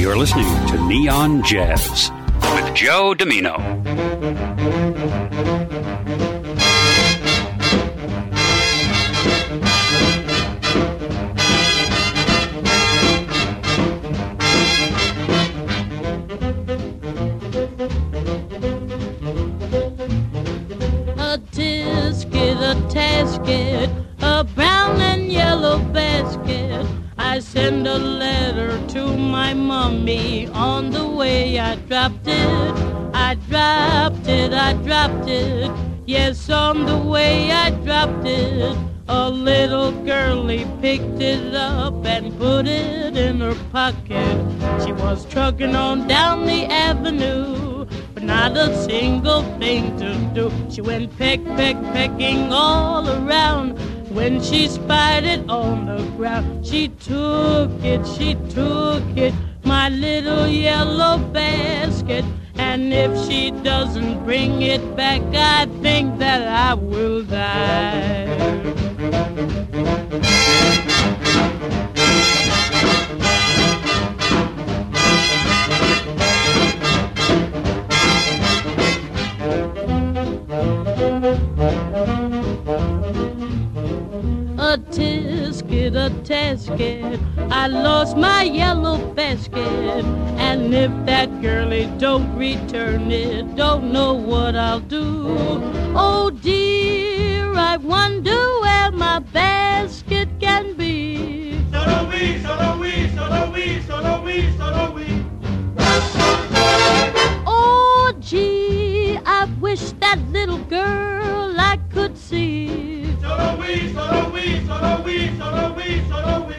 You're listening to Neon Jazz with Joe Domino. A tisket, a tasket, a brown and yellow basket. I send a letter to my mommy. On the way I dropped it, I dropped it, I dropped it. Yes, on the way I dropped it. A little girlie picked it up and put it in her pocket. She was trucking on down the avenue, but not a single thing to do. She went peck, peck, pecking all around. When she spied it on the ground, she took it, my little yellow basket. And if she doesn't bring it back, I think that I will die. A tisket, a tasket, I lost my yellow basket. And if that girlie don't return it, don't know what I'll do. Oh dear, I wonder where my basket can be. Solo we, solo we, solo we, solo we, solo we. Oh gee, I wish that little girl I could see. Solo we, solo we, solo we, solo we, solo we.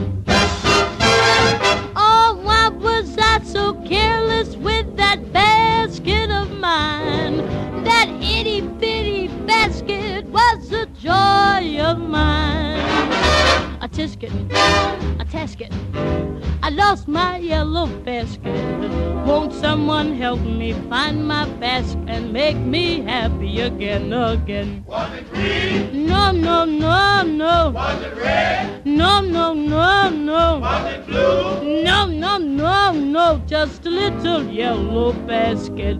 Oh, why was I so careless with that basket of mine? That itty-bitty basket was the joy of mine. A tisket, a tasket, I lost my yellow basket. Won't someone help me find my basket and make me happy again, again? Was it green? No, no, no, no. Was it red? No, no, no, no. Was it blue? No, no, no, no. Just a little yellow basket.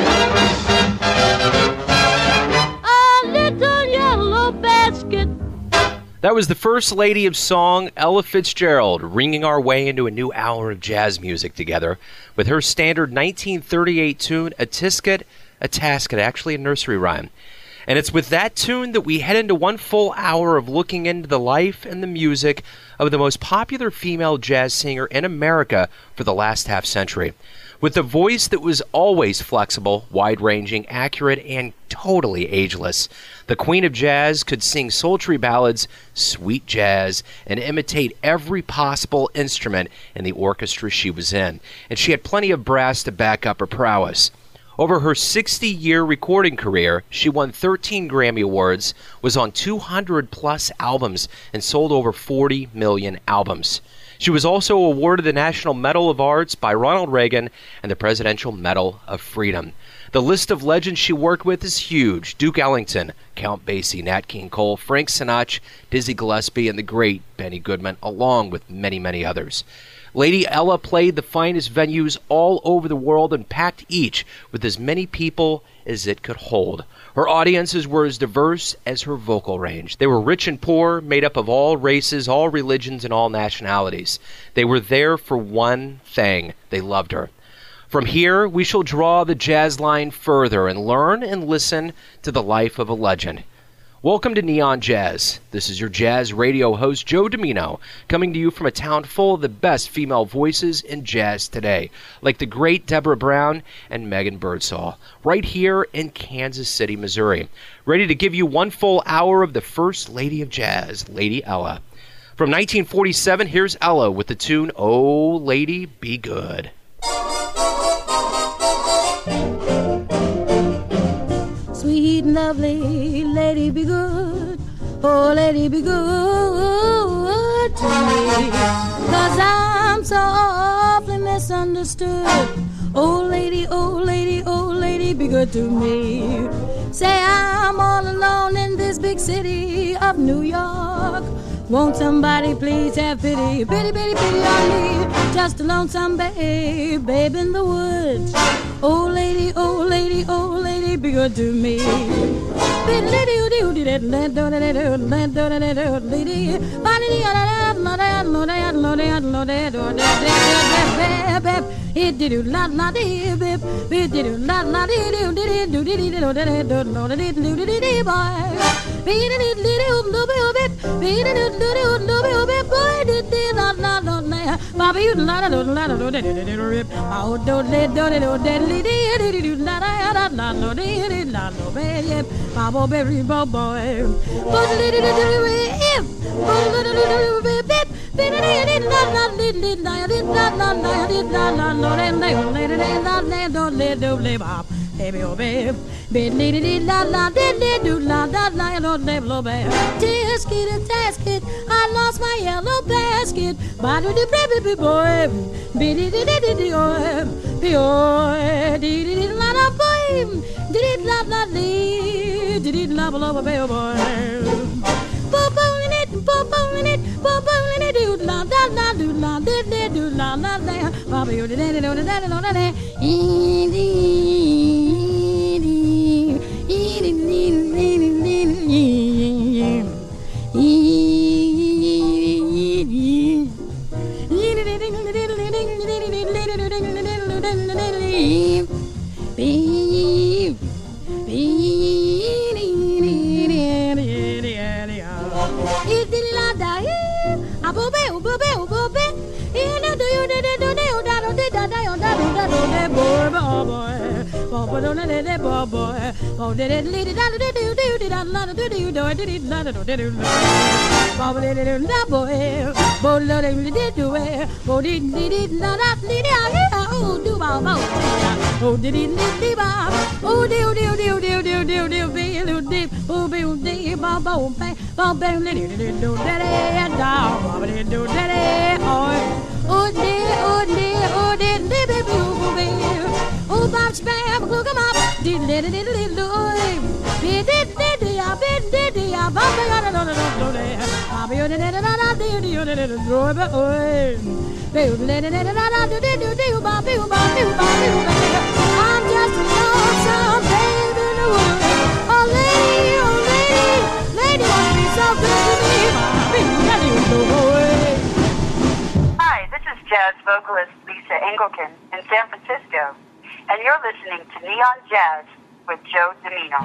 A little yellow basket. That was the First Lady of Song, Ella Fitzgerald, ringing our way into a new hour of jazz music together with her standard 1938 tune, A Tisket, a Tasket, actually a nursery rhyme. And it's with that tune that we head into one full hour of looking into the life and the music of the most popular female jazz singer in America for the last half century. With a voice that was always flexible, wide-ranging, accurate, and totally ageless, the Queen of Jazz could sing sultry ballads, sweet jazz, and imitate every possible instrument in the orchestra she was in. And she had plenty of brass to back up her prowess. Over her 60-year recording career, she won 13 Grammy Awards, was on 200-plus albums, and sold over 40 million albums. She was also awarded the National Medal of Arts by Ronald Reagan and the Presidential Medal of Freedom. The list of legends she worked with is huge. Duke Ellington, Count Basie, Nat King Cole, Frank Sinatra, Dizzy Gillespie, and the great Benny Goodman, along with many, many others. Lady Ella played the finest venues all over the world and packed each with as many people as it could hold. Her audiences were as diverse as her vocal range. They were rich and poor, made up of all races, all religions, and all nationalities. They were there for one thing. They loved her. From here, we shall draw the jazz line further and learn and listen to the life of a legend. Welcome to Neon Jazz. This is your jazz radio host, Joe Domino, coming to you from a town full of the best female voices in jazz today, like the great Deborah Brown and Megan Birdsall, right here in Kansas City, Missouri. Ready to give you one full hour of the First Lady of Jazz, Lady Ella. From 1947, here's Ella with the tune, Oh, Lady, Be Good. Sweet and lovely lady, be good. Oh, lady, be good to me. 'Cause I'm so awfully misunderstood. Oh, lady, oh, lady, oh, lady, be good to me. Say I'm all alone in this big city of New York. Won't somebody please have pity, pity, pity, pity on me? Just a lonesome babe in the woods. Oh lady, oh lady, oh lady, be good to me. Tasket, I lost my yellow basket. I'm just a lonesome babe in the woods. Oh lady, lady, won't be so good to me. Hi, this is jazz vocalist Lisa Engelken in San Francisco, and you're listening to Neon Jazz with Joe Domino.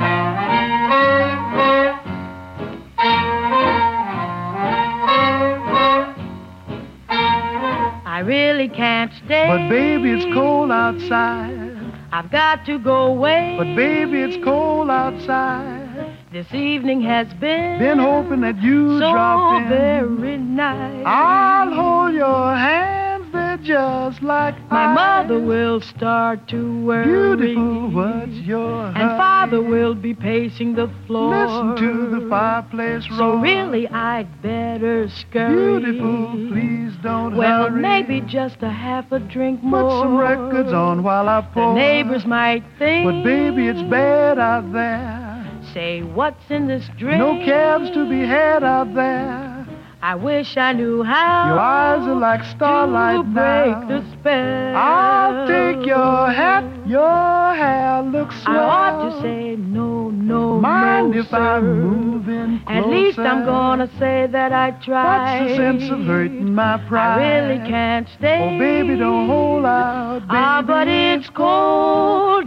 I really can't stay. But baby, it's cold outside. I've got to go away. But baby, it's cold outside. This evening has Been hoping that you so drop in. very nice. I'll hold your hands, they're just like My ice. mother will start to worry. Beautiful, what's your And hurry? father will be pacing the floor. Listen to the fireplace roar. So really I'd better scurry. Beautiful, please don't Well, hurry. maybe just a half a drink more. Put some records on while I The pour. neighbors might think. But baby, it's bad out there. Say, what's in this drink? No cabs to be had out there. I wish I knew how. Your eyes are like starlight to break now. the spell. I'll take your hat, your hair looks swell. I ought to say no, no, Mind no, if sir. I'm moving closer? At least I'm gonna say that I tried. What's the sense of hurting my pride? I really can't stay. Oh, baby, don't hold out, baby. Ah, but it's cold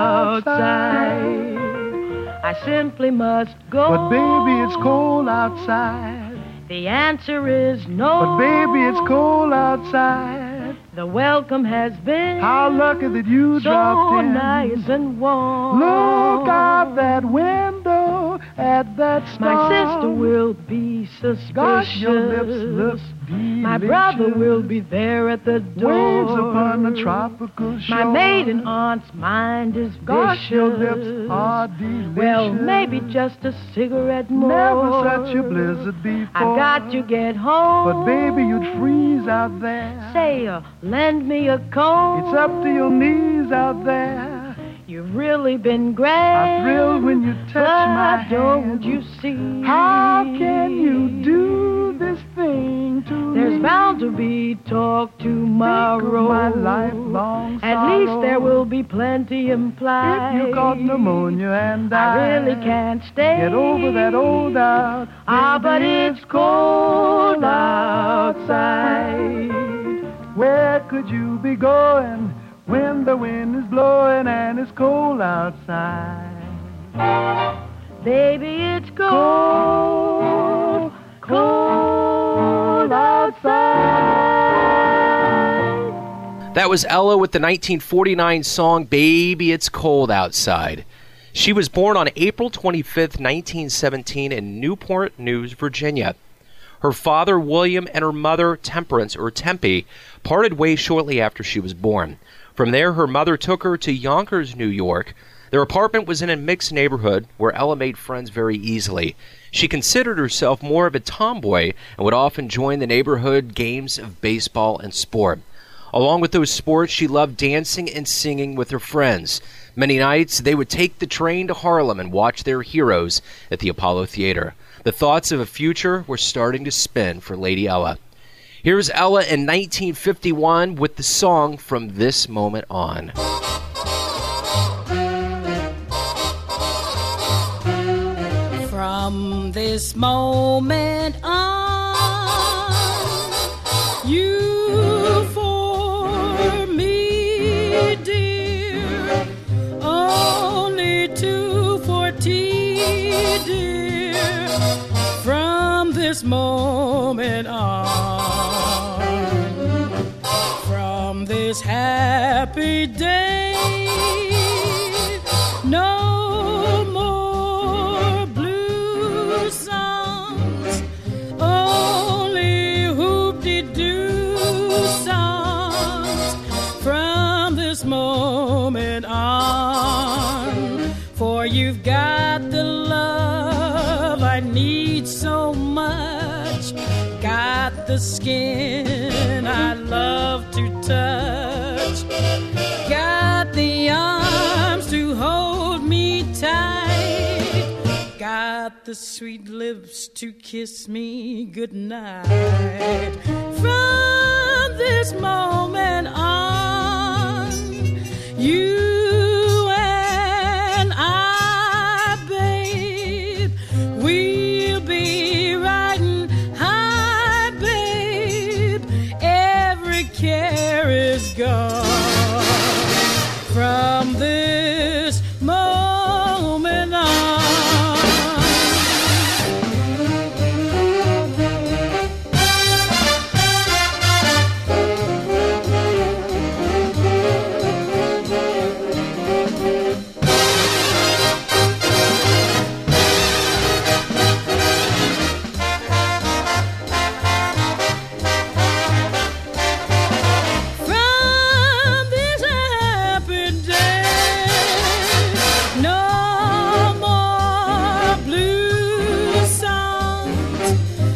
outside. I simply must go. But baby, it's cold outside. The answer is no. But baby, it's cold outside. The welcome has been How lucky that you so dropped in. nice and warm. Look out that window at that star. My sister will be suspicious. Gosh, your lips look delicious. My brother will be there at the door. Waves upon the tropical shore. My maiden aunt's mind is Gosh, your lips vicious. are delicious. Well, maybe just a cigarette more. Never such a blizzard before. I've got to get home. But baby, you'd freeze out there. Say, lend me a comb. It's up to your knees out there. You've really been great. I thrill when you touch but my don't hand. you see? How can you do this sing to There's me. bound to be talk tomorrow. Think of my lifelong At sorrow. least there will be plenty implied. If you caught pneumonia and I really can't stay. get over that old doubt. But it's cold outside. Where could you be going when the wind is blowing and it's cold outside? Baby, it's cold, cold outside. That was Ella with the 1949 song Baby It's Cold Outside. She was born on April 25th, 1917 in Newport News, Virginia. Her father, William, and her mother, Temperance, or Tempe, parted ways shortly after she was born. From there, her mother took her to Yonkers, New York. Their apartment was in a mixed neighborhood where Ella made friends very easily. She considered herself more of a tomboy and would often join the neighborhood games of baseball and sport. Along with those sports, she loved dancing and singing with her friends. Many nights, they would take the train to Harlem and watch their heroes at the Apollo Theater. The thoughts of a future were starting to spin for Lady Ella. Here's Ella in 1951 with the song From This Moment On. From this moment on, you for me, dear, only 2:40, dear. From this moment on, from this happy day, no more blue songs, only hoop-de-doo songs. From this moment on, for you've got the love I need so much, got the skin I love to touch, got the arms to hold me tight, got the sweet lips to kiss me goodnight. From this moment on, you and I, babe, we'll be riding high, babe. Every care is gone. From this moment on. From this happy day, no more blue songs,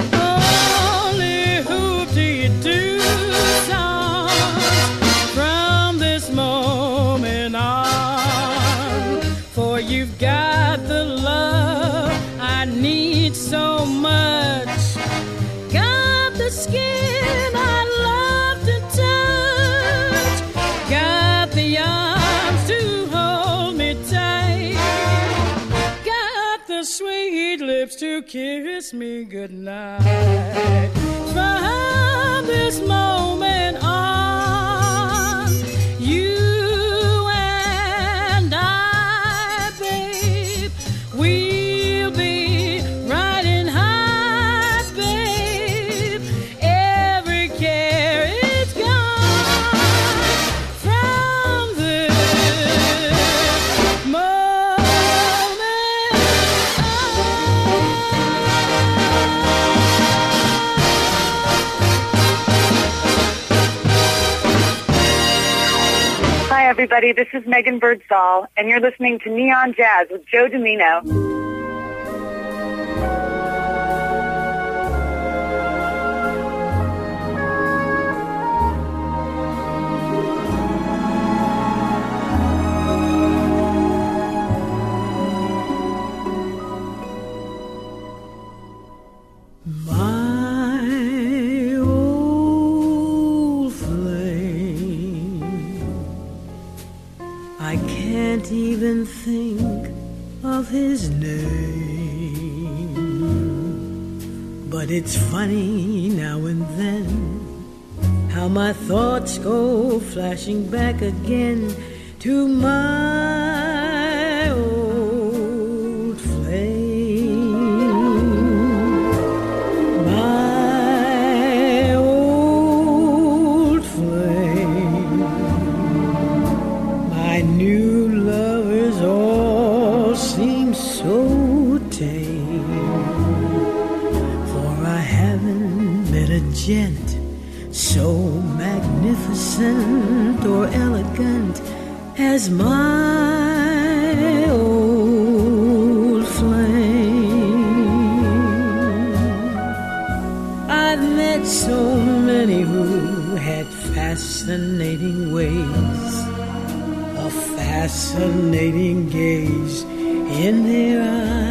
only hoop-de-doo songs. From this moment on, for you've got the love I need so much, got the skin I love to touch, got the arms to hold me tight, got the sweet lips to kiss me goodnight. From this moment on, you and I, babe, we'll be riding high, babe. Every care is gone. From this moment Hi, everybody. This is Megan Birdsall, and you're listening to Neon Jazz with Joe Domino. My even think of his name. But it's funny now and then how my thoughts go flashing back again to my old flame. My old flame. My new lovers all seem so tame, for I haven't met a gent so magnificent or elegant as my old flame. I've met so many who had fascinating ways, a fascinating gaze in their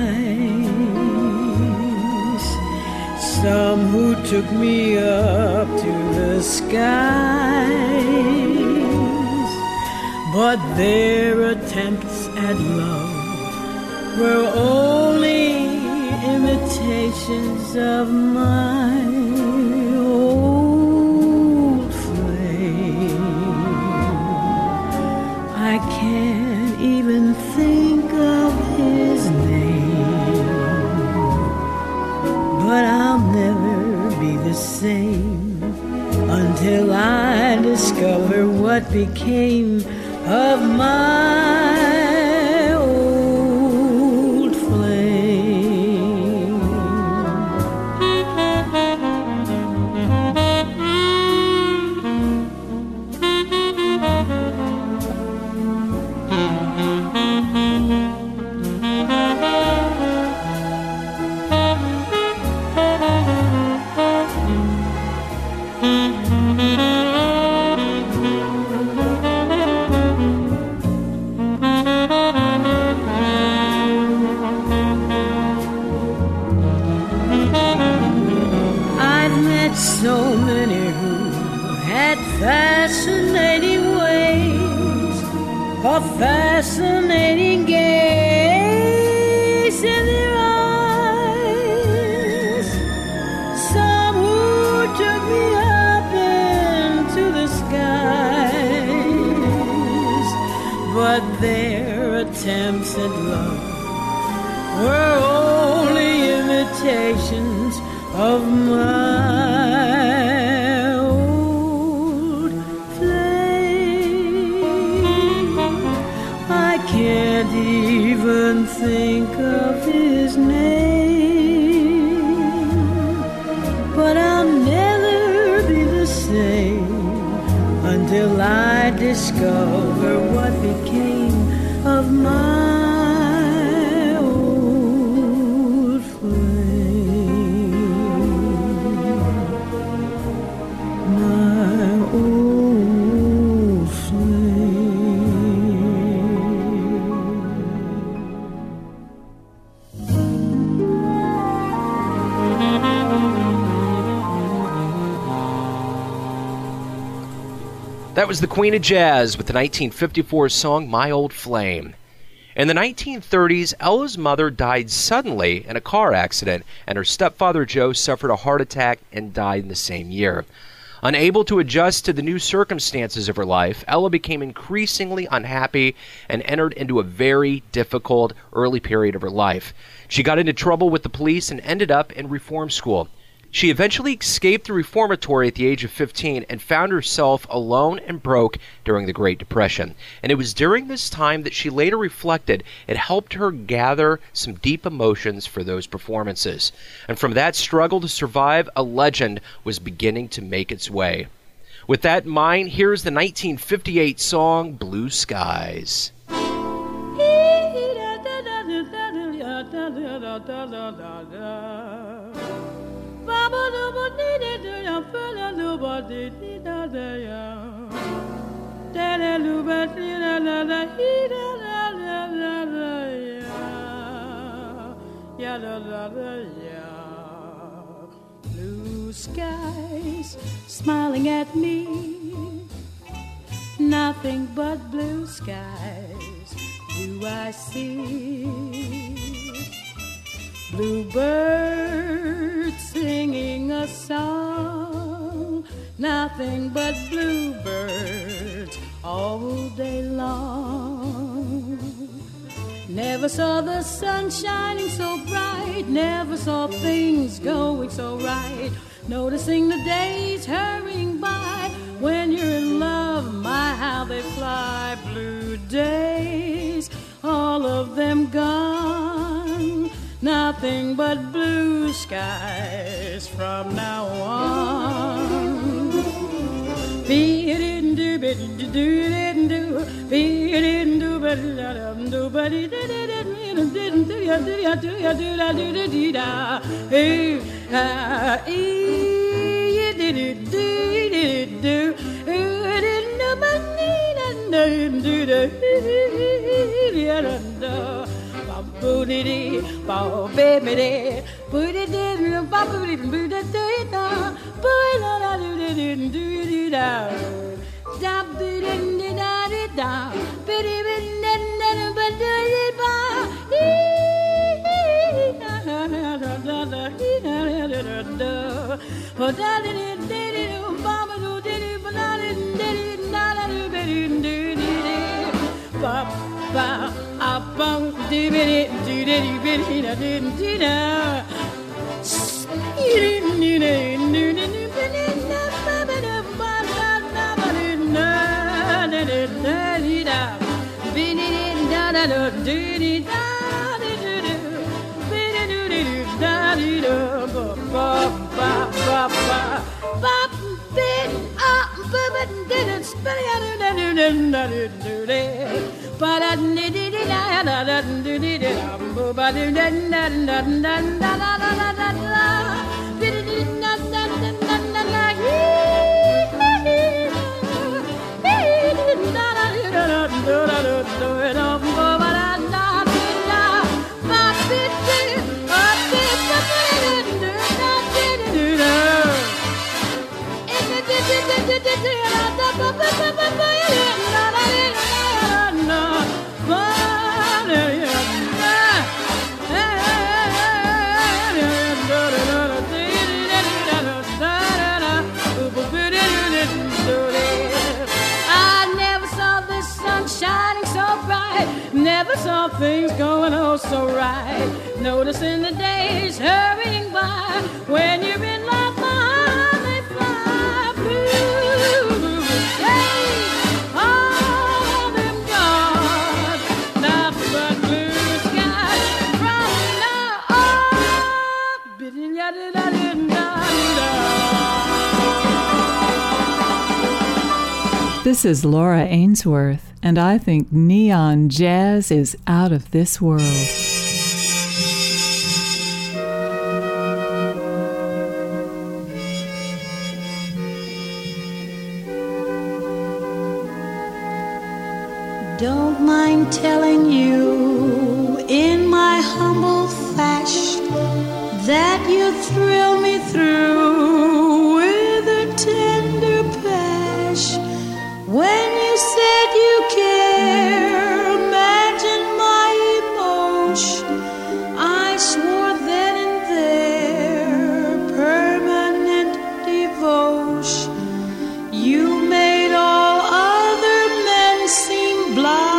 eyes. Some who took me up to the skies, but their attempts at love were only imitations of my old flame. I can't even think of his name, but I'll never be the same until I discover what became of my old flame. So many who had fascinating ways, a fascinating gaze in their eyes. Some who took me up into the skies, but their attempts at love were only imitations of my old flame. I can't even think of his name, but I'll never be the same until I discover what became of my That was the Queen of Jazz with the 1954 song My Old Flame. In the 1930s, Ella's mother died suddenly in a car accident, and her stepfather Joe suffered a heart attack and died in the same year. Unable to adjust to the new circumstances of her life, Ella became increasingly unhappy and entered into a very difficult early period of her life. She got into trouble with the police and ended up in reform school. She eventually escaped the reformatory at the age of 15 and found herself alone and broke during the Great Depression. And it was during this time that she later reflected it helped her gather some deep emotions for those performances. And from that struggle to survive, a legend was beginning to make its way. With that in mind, here's the 1958 song Blue Skies. Blue skies smiling at me, nothing but blue skies. do I see? Bluebirds singing a song, nothing but bluebirds all day long. Never saw the sun shining so bright, never saw things going so right. Noticing the days hurrying by, when you're in love, my how they fly. Blue days, all of them gone, nothing but blue skies from now on. Never saw things going oh so right. Noticing the days hurrying by. When you're in love, my heart may fly. Blue days, all of them gone. Nothing but blue skies from now on. This is Laura Ainsworth, and I think neon jazz is out of this world. Don't mind telling you in my humble fashion that you thrill me through with a tender passion. When you said you care, imagine my emotion. I swore then and there, permanent devotion. You made all other men seem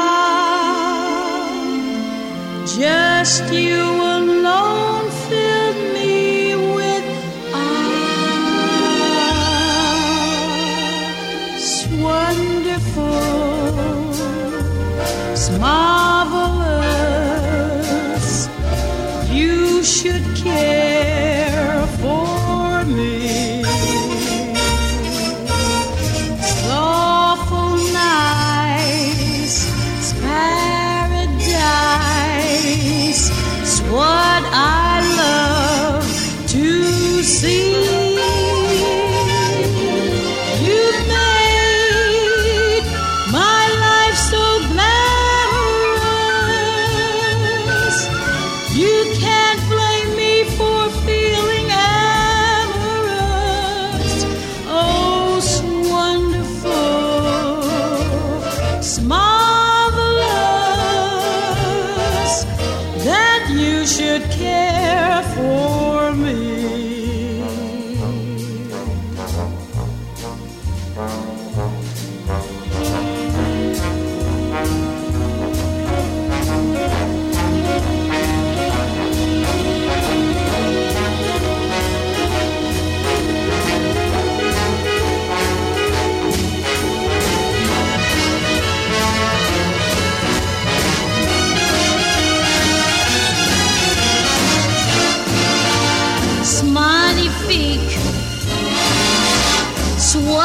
blind. Just you alone filled me with eyes. Wonderful, marvelous. You should care for me. Soulful nights, it's paradise. It's what I love to see. Marvelous.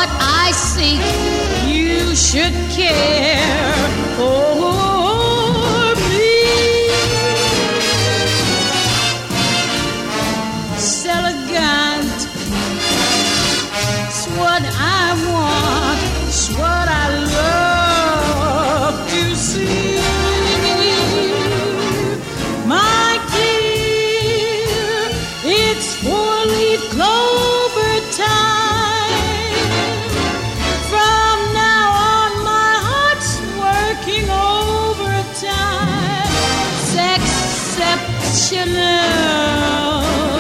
what I seek. You should care for me. Elegant, it's what I want, it's what I love to see. My dear, it's four-leaf clover time. From now on, my heart's working overtime. Exceptional.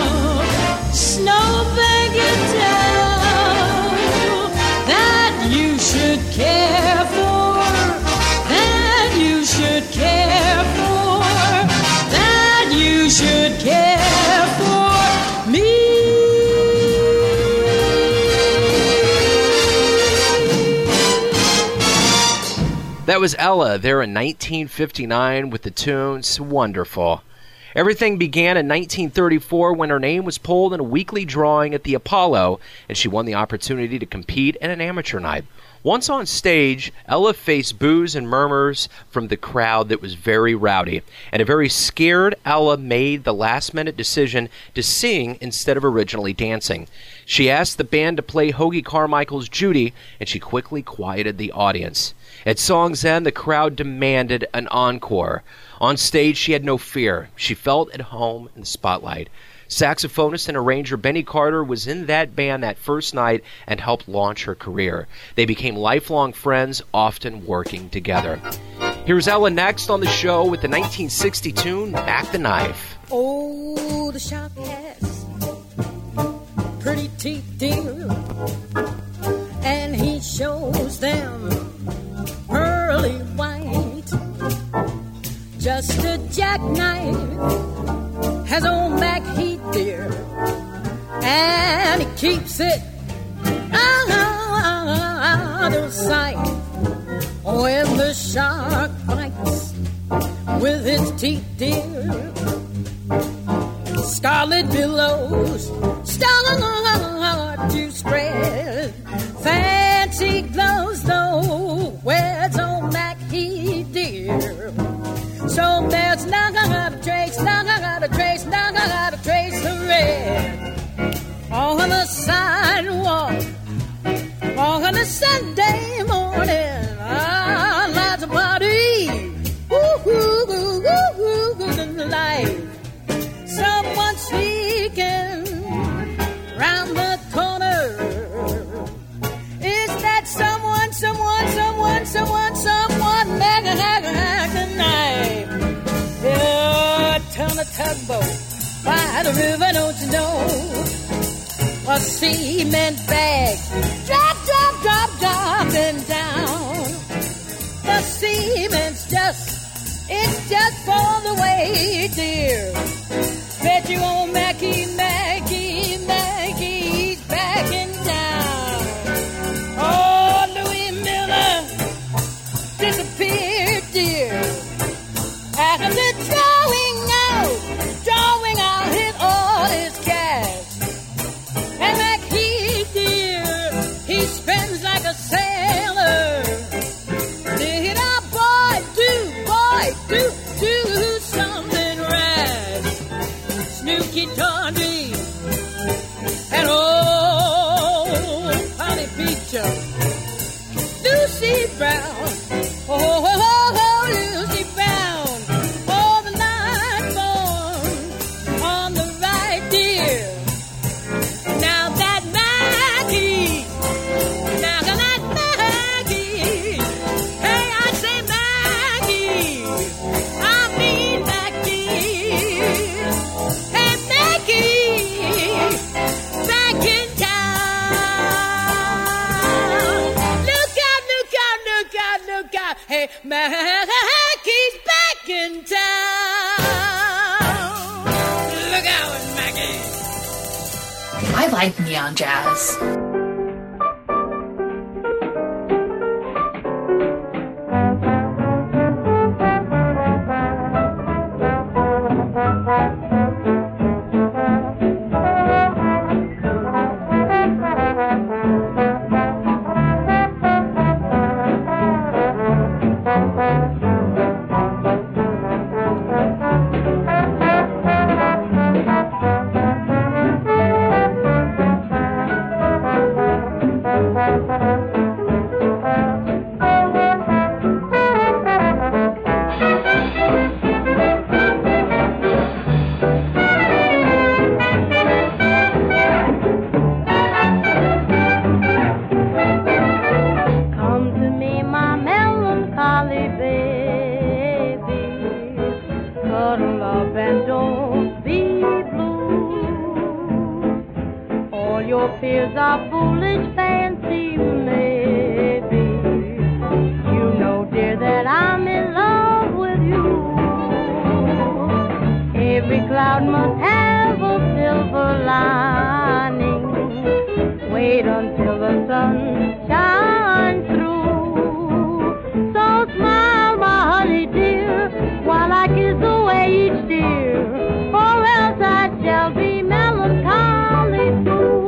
Snowbank it down that you should care for, that you should care for, that you should care for me. That was Ella there in 1959 with the tunes Wonderful. Everything began in 1934 when her name was pulled in a weekly drawing at the Apollo, and she won the opportunity to compete in an amateur night. Once on stage, Ella faced boos and murmurs from the crowd that was very rowdy, and a very scared Ella made the last-minute decision to sing instead of originally dancing. She asked the band to play Hoagy Carmichael's Judy, and she quickly quieted the audience. At song's end, the crowd demanded an encore. On stage, she had no fear. She felt at home in the spotlight. Saxophonist and arranger Benny Carter was in that band that first night and helped launch her career. They became lifelong friends, often working together. Here's Ella next on the show with the 1960 tune, Back the Knife. Oh, the shark has pretty teeth, dear, and he shows them pearly white. Just a jackknife has old Mac Heat, dear, and he keeps it out of sight. When the shark bites with his teeth, dear, scarlet billows start to spread. Fancy gloves, though, where's old Mac Heat, dear? So there's not a trace, not a trace, not a trace of red on the sidewalk on a Sunday morning. Ah, lots of party, good life. Someone sneaking round the corner. Is that someone hack the knife? Yeah, turn a tugboat by the river, don't you know? A cement bag dropping down. The cement's it's just for the way, dear. Bet you old Mackie's backing down. Oh, Louis Miller disappeared, dear. After drawing out his all his cash. And Mackie, dear, he spends like a sailor. Did our boy do something rash? Snooky Tawdry and old Polly Beecher, Lucy Brown, oh, Lucy Brown, oh, the night born on the right, dear. Now that Maggie, hey, I say Maggie, I mean Maggie, hey Maggie, back in town. Look out, hey Maggie's back in town. Look out, Maggie. I like neon jazz. your fears are foolish fancy, maybe. You know, dear, that I'm in love with you. Every cloud must have a silver lining. Wait until the sun shines through. So smile, my honey dear, while I kiss away each tear, or else I shall be melancholy too.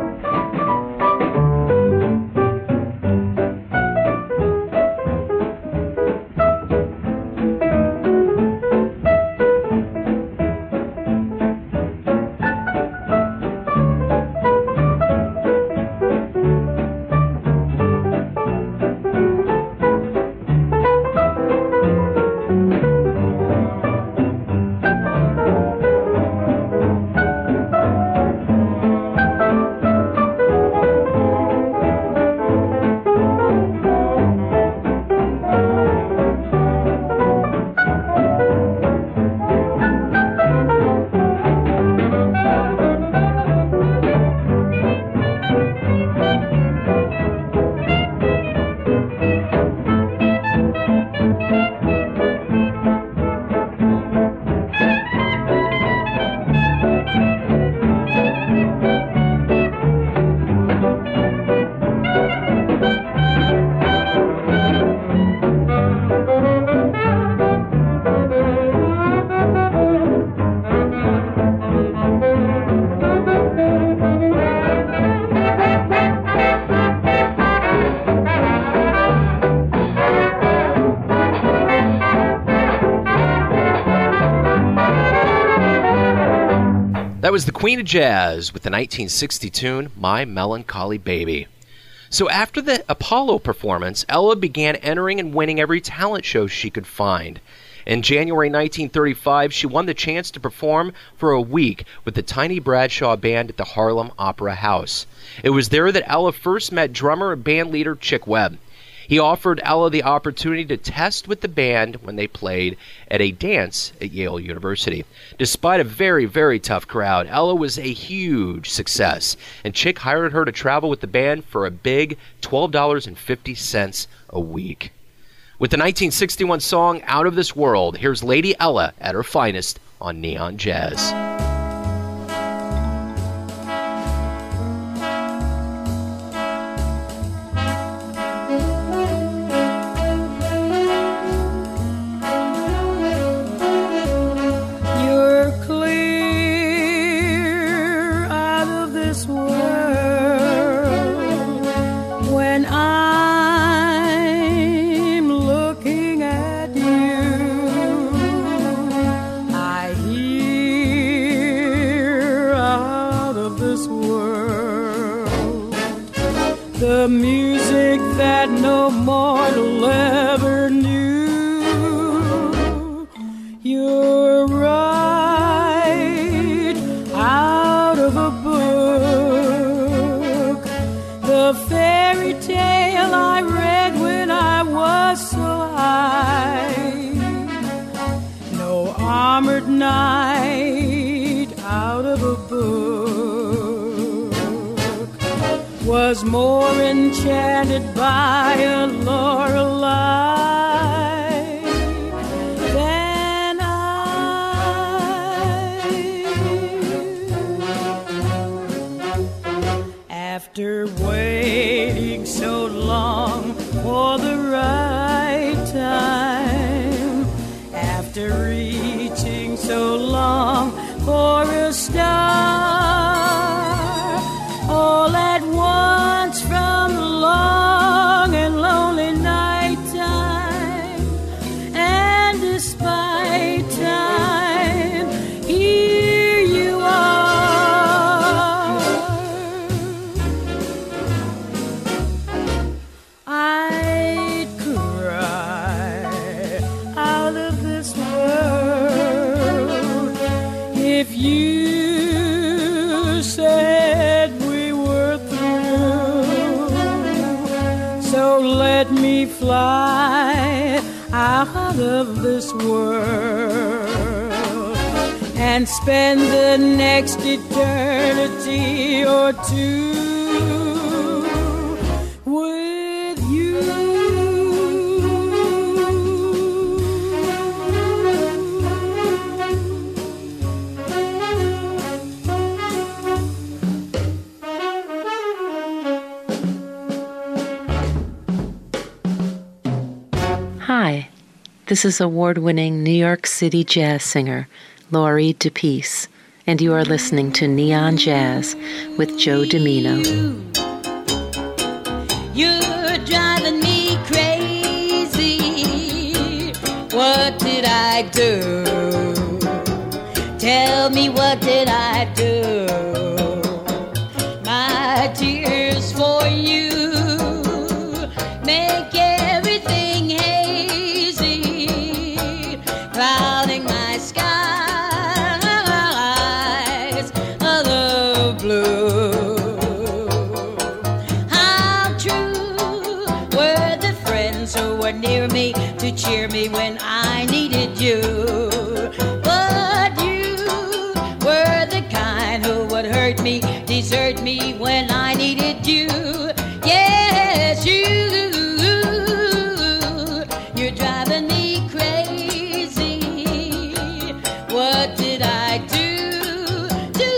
That was the Queen of Jazz with the 1960 tune, My Melancholy Baby. So after the Apollo performance, Ella began entering and winning every talent show she could find. In January 1935, she won the chance to perform for a week with the Tiny Bradshaw Band at the Harlem Opera House. It was there that Ella first met drummer and band leader Chick Webb. He offered Ella the opportunity to test with the band when they played at a dance at Yale University. Despite a very, very tough crowd, Ella was a huge success, and Chick hired her to travel with the band for a big $12.50 a week. With the 1961 song Out of This World, here's Lady Ella at her finest on Neon Jazz. The music that no mortal ever knew. You're right out of a book, the fairy tale I read when I was so high. No armored knight out of a book was more enchanted by a Lorelei than I. After waiting so long for the right time, after reaching so long for a star, all at once from the long and lonely night time, and despite time, here you are. I'd cry out of this world if you said let me fly out of this world and spend the next eternity or two with you. Hi, this is award-winning New York City jazz singer Laurie DePeace, and you are listening to Neon Jazz with Joe Dimino. You're driving me crazy. What did I do? Tell me, what did I do? My tears for you make everything hazy, clouding my skies of blue. How true were the friends who were near me to cheer me when I needed you, but you were the kind who would hurt me, desert me when I needed you. Yes, you're driving me crazy. What did I do to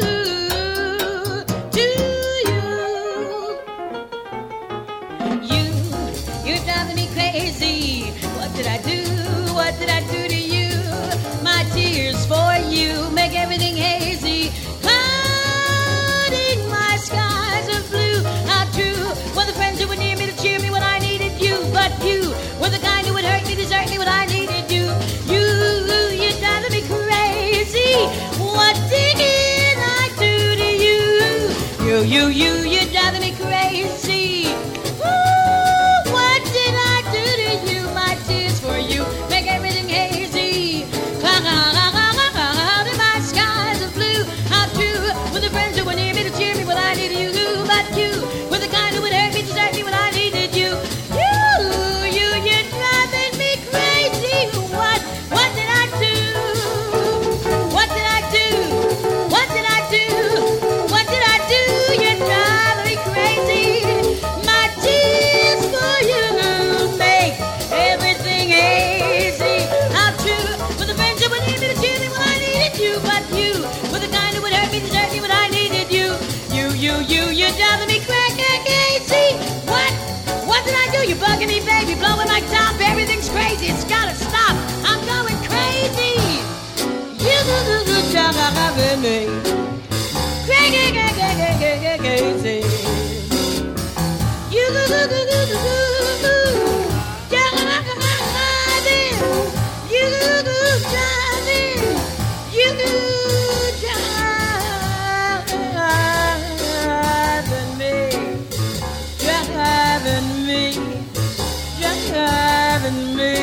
you? You're driving me crazy. What did I do? What did I do to you? My tears for you make everything hazy, clouding my skies of blue. How true were the friends who were near me to cheer me when I needed you, but you were the kind who would hurt me, desert me when I needed you. You're driving me crazy. What did I do to you? You're driving me crazy. Ooh, what did I do to you? My tears for you make everything hazy, clouding my skies of blue. How true were the friends who were near me to cheer me when I needed you, but you were the kind who would hurt me, desert me when I needed you. You're driving me crazy. What did I do? What did I do? What did I do? What did I do? You're driving me crazy. My tears for you make everything hazy. How true were the friends who were near me to cheer me when I needed you, but you were the kind who would hurt me, desert me when I needed you. You're driving me crazy. What did I do? You're bugging me, baby, blowing my top. Everything's crazy. It's gotta stop. I'm going crazy. You're driving me crazy. You driving. You driving. You driving me. Driving me. Driving me.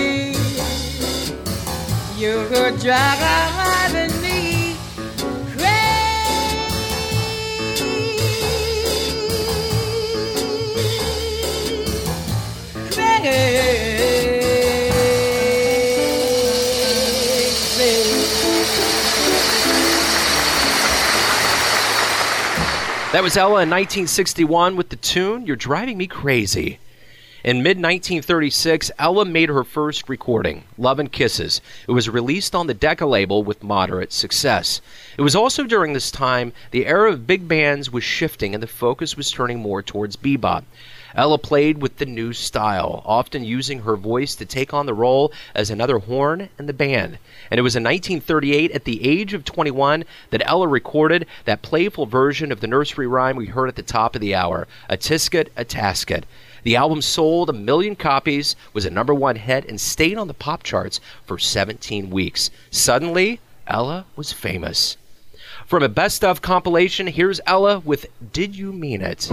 You're driving me That was Ella in 1961 with the tune You're Driving Me Crazy. In mid-1936, Ella made her first recording, Love and Kisses. It was released on the Decca label with moderate success. It was also during this time the era of big bands was shifting and the focus was turning more towards bebop. Ella played with the new style, often using her voice to take on the role as another horn in the band. And it was in 1938, at the age of 21, that Ella recorded that playful version of the nursery rhyme we heard at the top of the hour, A Tisket, a Tasket. The album sold 1 million copies, was a #1 hit, and stayed on the pop charts for 17 weeks. Suddenly, Ella was famous. From a Best Of compilation, here's Ella with Did You Mean It?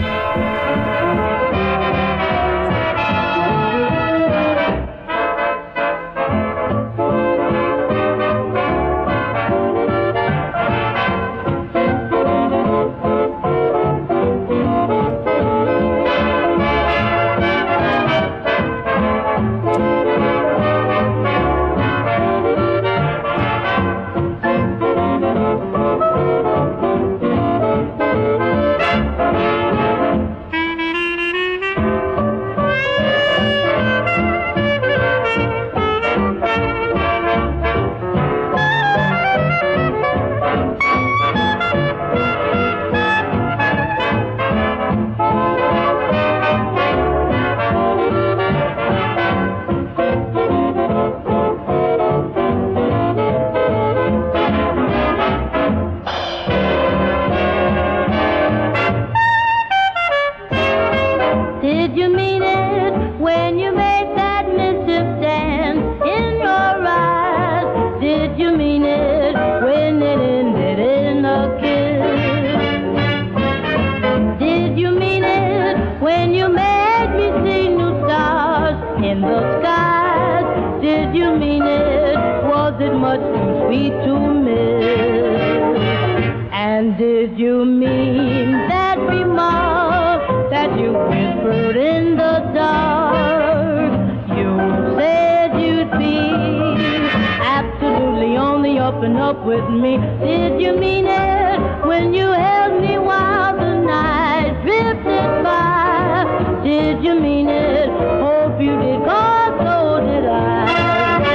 sweet to miss. And did you mean that remark that you whispered in the dark? You said you'd be absolutely on the up and up with me. Did you mean it when you held me while the night drifted by? Did you mean it? Hope you did, 'cause so did I.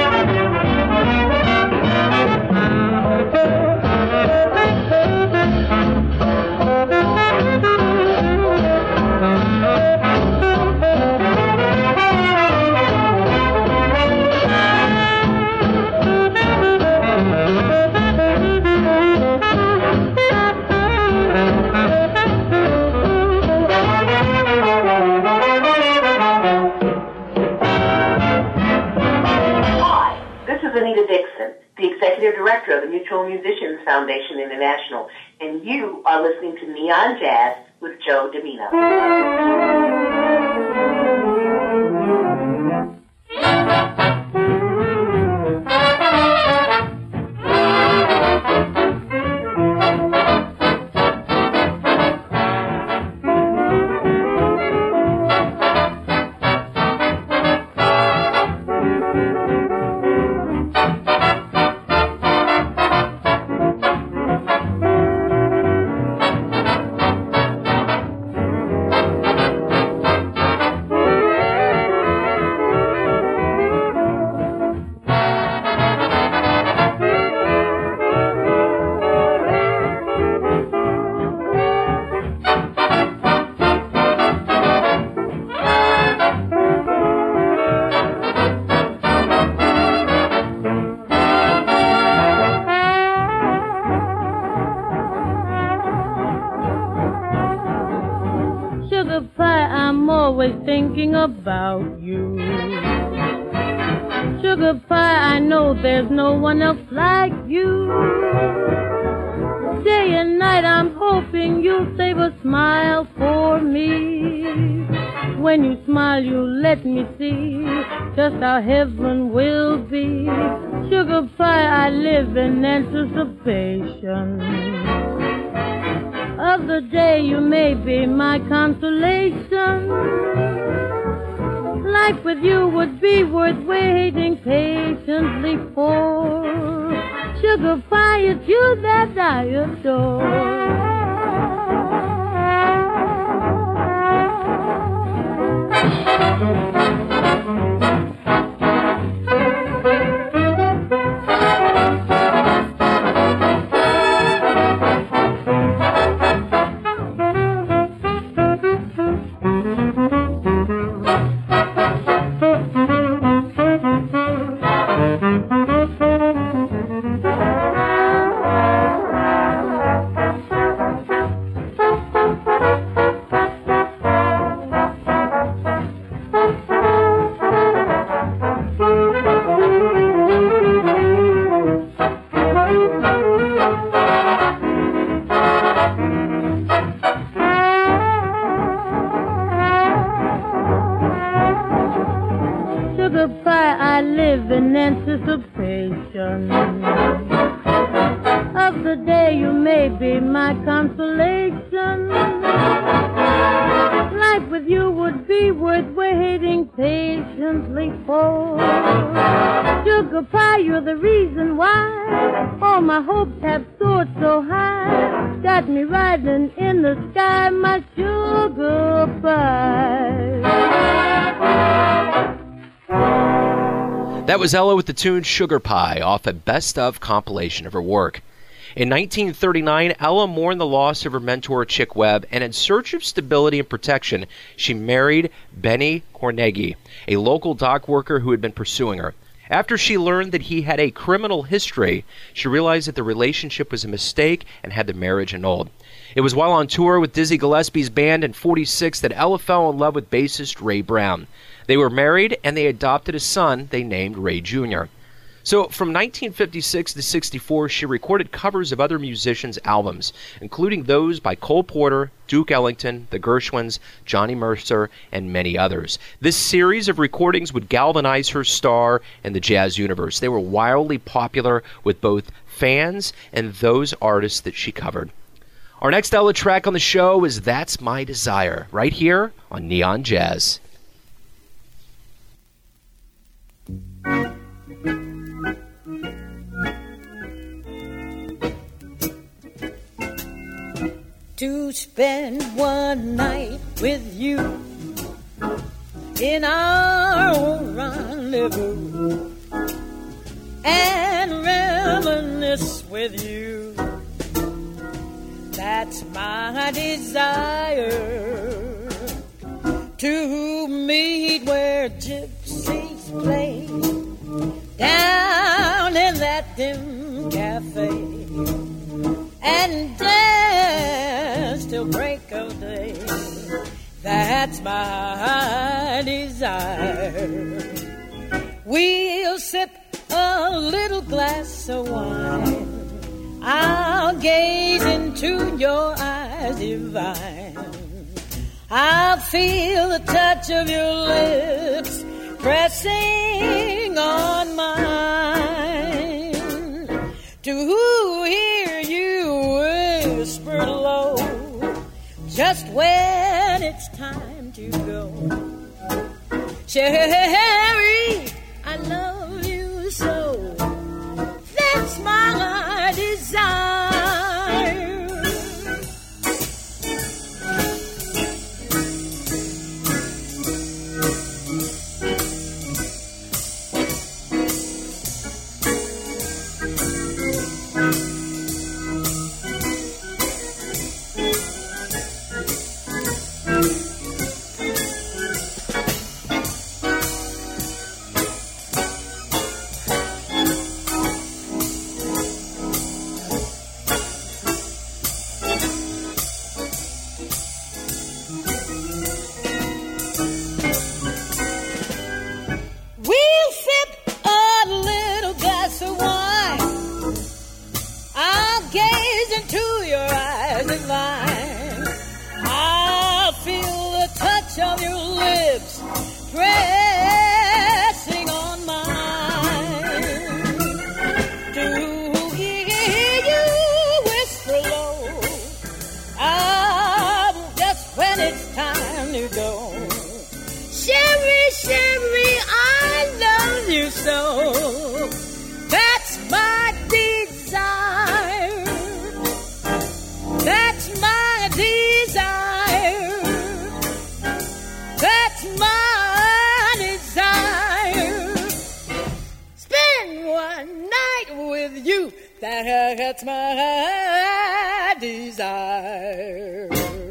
Anita Dixon, the Executive Director of the Mutual Musicians Foundation International, and you are listening to Neon Jazz with Joe Dimino. Thinking about you. Sugar pie, I know there's no one else like you. Day and night I'm hoping you'll save a smile for me. When you smile you let me see just how heaven will be. Sugar pie, I live in anticipation of the day you may be my consolation. Life with you would be worth waiting patiently for. Sugar pie, it's you that I adore. That was Ella with the tune Sugar Pie off a Best Of compilation of her work. In 1939, Ella mourned the loss of her mentor Chick Webb, and in search of stability and protection, she married Benny Corneghi, a local dock worker who had been pursuing her. After she learned that he had a criminal history, she realized that the relationship was a mistake and had the marriage annulled. It was while on tour with Dizzy Gillespie's band in '46 that Ella fell in love with bassist Ray Brown. They were married and they adopted a son they named Ray Jr. So from 1956 to 64, she recorded covers of other musicians' albums, including those by Cole Porter, Duke Ellington, the Gershwins, Johnny Mercer, and many others. This series of recordings would galvanize her star in the jazz universe. They were wildly popular with both fans and those artists that she covered. Our next Ella track on the show is That's My Desire, right here on Neon Jazz. To spend one night with you in our own rendezvous and reminisce with you. That's my desire. To meet where gypsies play down in that dim cafe and dance till break of day. That's my desire. We'll sip a little glass of wine. I'll gaze into your eyes divine. I'll feel the touch of your lips pressing on mine. To hear you whisper low just when it's time to go. Sherry, I love you so. That's my desire. That's my desire.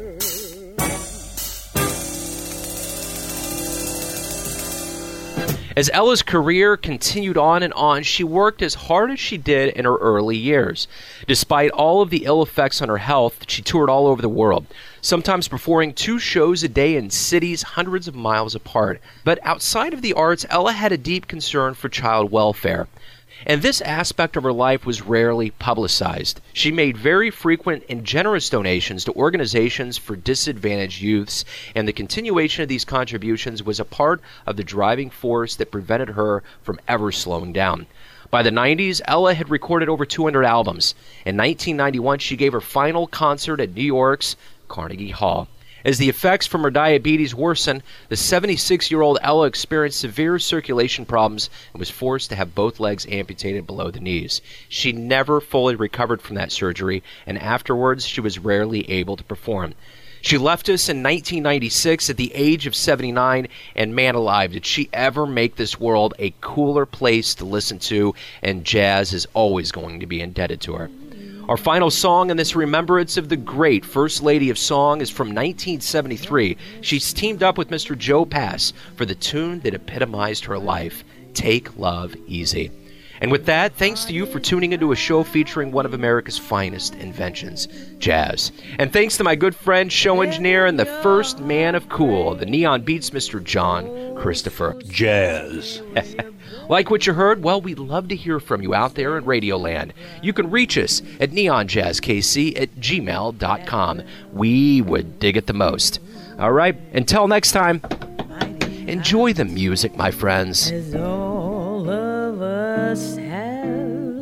As Ella's career continued on and on, she worked as hard as she did in her early years. Despite all of the ill effects on her health, she toured all over the world, sometimes performing 2 shows a day in cities hundreds of miles apart. But outside of the arts, Ella had a deep concern for child welfare. And this aspect of her life was rarely publicized. She made very frequent and generous donations to organizations for disadvantaged youths, and the continuation of these contributions was a part of the driving force that prevented her from ever slowing down. By the 90s, Ella had recorded over 200 albums. In 1991, she gave her final concert at New York's Carnegie Hall. As the effects from her diabetes worsened, the 76-year-old Ella experienced severe circulation problems and was forced to have both legs amputated below the knees. She never fully recovered from that surgery, and afterwards she was rarely able to perform. She left us in 1996 at the age of 79, and man alive, did she ever make this world a cooler place to listen to, and jazz is always going to be indebted to her. Our final song in this remembrance of the great First Lady of Song is from 1973. She's teamed up with Mr. Joe Pass for the tune that epitomized her life, Take Love Easy. And with that, thanks to you for tuning into a show featuring one of America's finest inventions, jazz. And thanks to my good friend, show engineer, and the first man of cool, the Neon Beats, Mr. John Christopher. Jazz. Like what you heard? Well, we'd love to hear from you out there in Radioland. You can reach us at neonjazzkc@gmail.com. We would dig it the most. All right, until next time, enjoy the music, my friends. As all of us have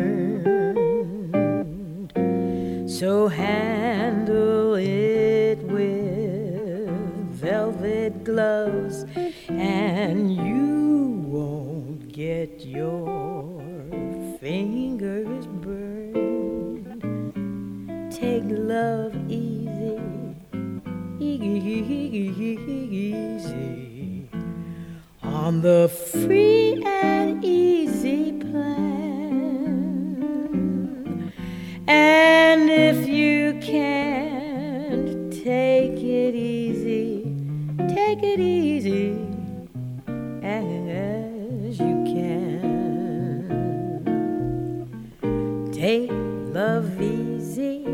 learned, so handle it with velvet gloves, and you won't get your fingers burned. Take love easy, easy, on the free and easy plan. And if you can't take it easy as you can. Take love easy,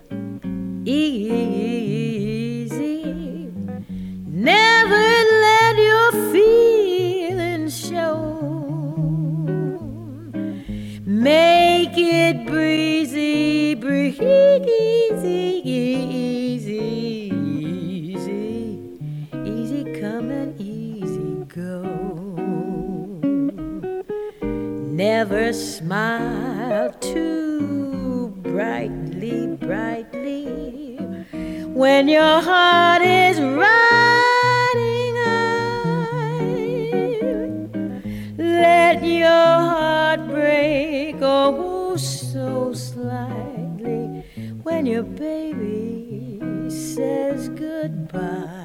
easy. Never let your feelings show. Make it breezy, breezy, easy, easy, easy come and easy go. Never smile too brightly, brightly, when your heart is riding high. Let your heart break, oh, so slightly, when your baby says goodbye.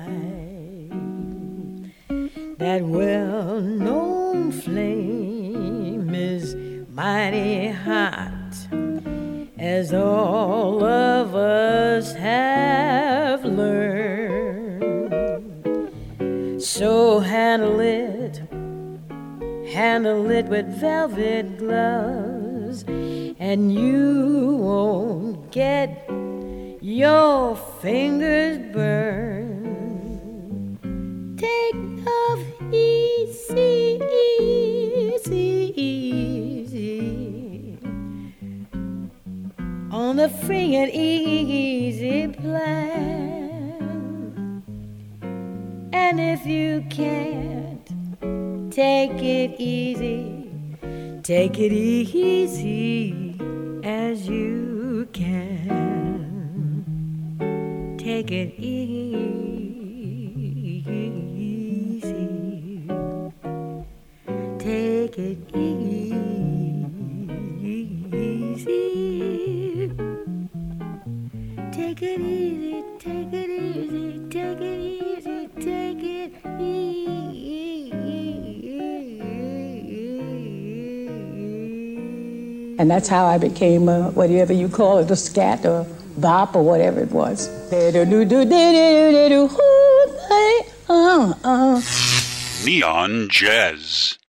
That well-known flame is mighty hot, as all of us have learned. So handle it with velvet gloves, and you won't get your fingers burned. Take love easy, easy, easy, on the free and easy plan. And if you can't take it easy as you can. Take it easy, take it easy, take it easy, take it easy, take it easy, take it easy. And that's how I became whatever you call it, a scat or bop or whatever it was. Neon Jazz.